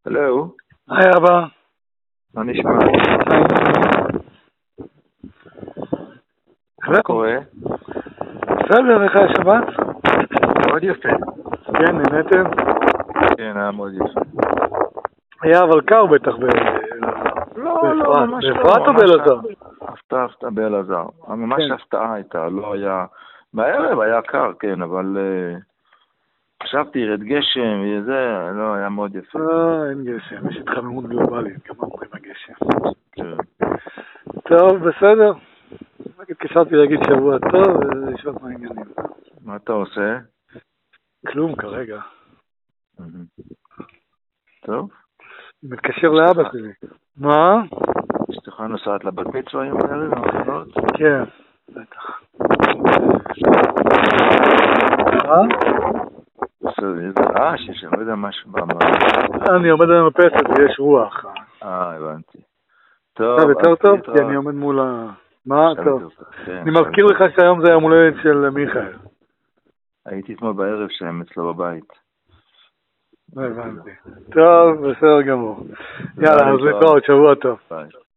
הלו, היי אבא. מה נשמע? מה קורה? בסדר, איך היה שבת? מאוד יפה. כן, נהנתם? כן, היה מאוד יפה. היה אבל קר בטח לא, ממש לא. באפרת או באלעזר? הפתעה באלעזר. ממש כן. הפתעה הייתה, לא היה... בערב היה קר, כן, אבל... חשבתי, ירד גשם וזה, לא, היה מאוד יפה. אין גשם, יש התחממות גלובלית, כמה אומרים הגשם. כן. טוב, בסדר. התקשרתי להגיד שבוע טוב, ולשאול מה העניינים. מה אתה עושה? כלום כרגע. טוב. מתקשר לאבא שלי. מה? אשתך נוסעת לבת מצווה היום בערב, המכינות? כן, בטח. מה? איזה רעש, יש, אני לא יודע משהו במה. אני עומד על המפסת ויש רוח. הבנתי. טוב, עכשיו יותר טוב? להתראות. כי אני עומד מול מה? טוב. כן, אני מזכיר לך שהיום זה היום הולדת של מיכאל. הייתי אתמול בערב שהם אצלו בבית. הבנתי. טוב, בסדר גמור. יאללה, אז להתראות, שבוע טוב. ביי.